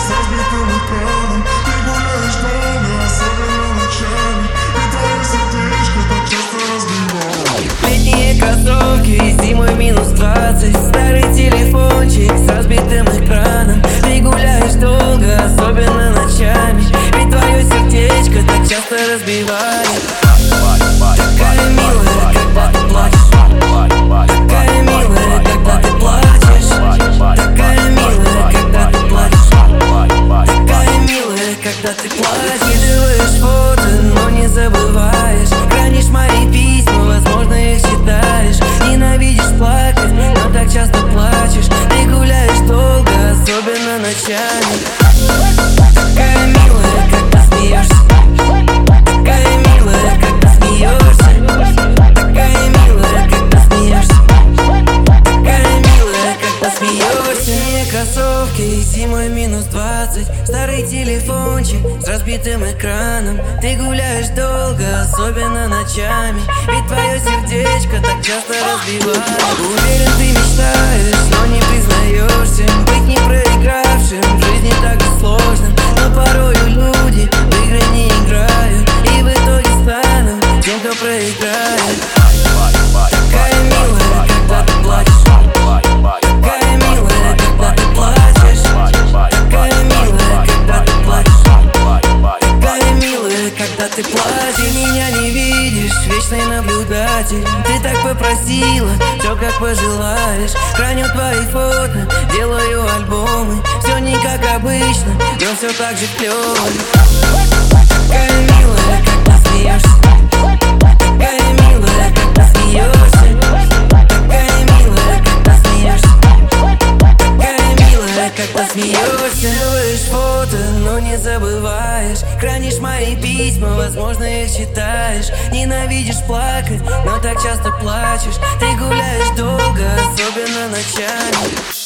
с разбитым экраном. Ты гуляешь долго, особенно ночами, и твое сердечко так часто разбивает. Летние кроссовки, зимой минус 20, старый телефончик с разбитым экраном. Ты гуляешь долго, особенно ночами, ведь твое сердечко так часто разбивает. Такая милая, когда ты плачешь. Такая милая, когда ты плачешь. Такая милая, когда ты плачешь. Такая милая, когда ты плачешь. Скидываешь фото, но не забываешь. Хранишь мои письма, возможно их читаешь. Ненавидишь плакать, но так часто плачешь. Ты гуляешь долго, особенно ночами. Такая милая, когда смеешься. Такая милая, когда смеешься. Такая милая, когда смеешься. Такая милая, когда смеешься. Не кроссовки, зимой минус 20, старый телефончик с разбитым экраном. Ты гуляешь долго, особенно ночами, ведь твое сердечко так часто разбивает. Уверен, ты мечтаешь, но не признаешься. Быть не проигравшим в жизни так же сложно, но порою люди в игры не играют, и в итоге станут тем, кто проиграет. Такая милая, когда ты плачешь. Такая милая, когда ты плачешь. Такая милая, когда ты плачешь. Такая милая, когда ты плачешь. Ты меня не видишь, вечный наблюдатель. Ты так попросила, все как пожелаешь. Храню твои фото, делаю альбомы. Все не как обычно, но все так же клево. Такая милая, когда смеешься. Такая милая, когда смеешься. Такая милая, когда смеешься. Такая милая, когда смеешься. Делаешь фото, но не забываешь. Хранишь мои письма, возможно их читаешь. Ненавидишь плакать, но так часто плачешь. Ты гуляешь долго, особенно ночами.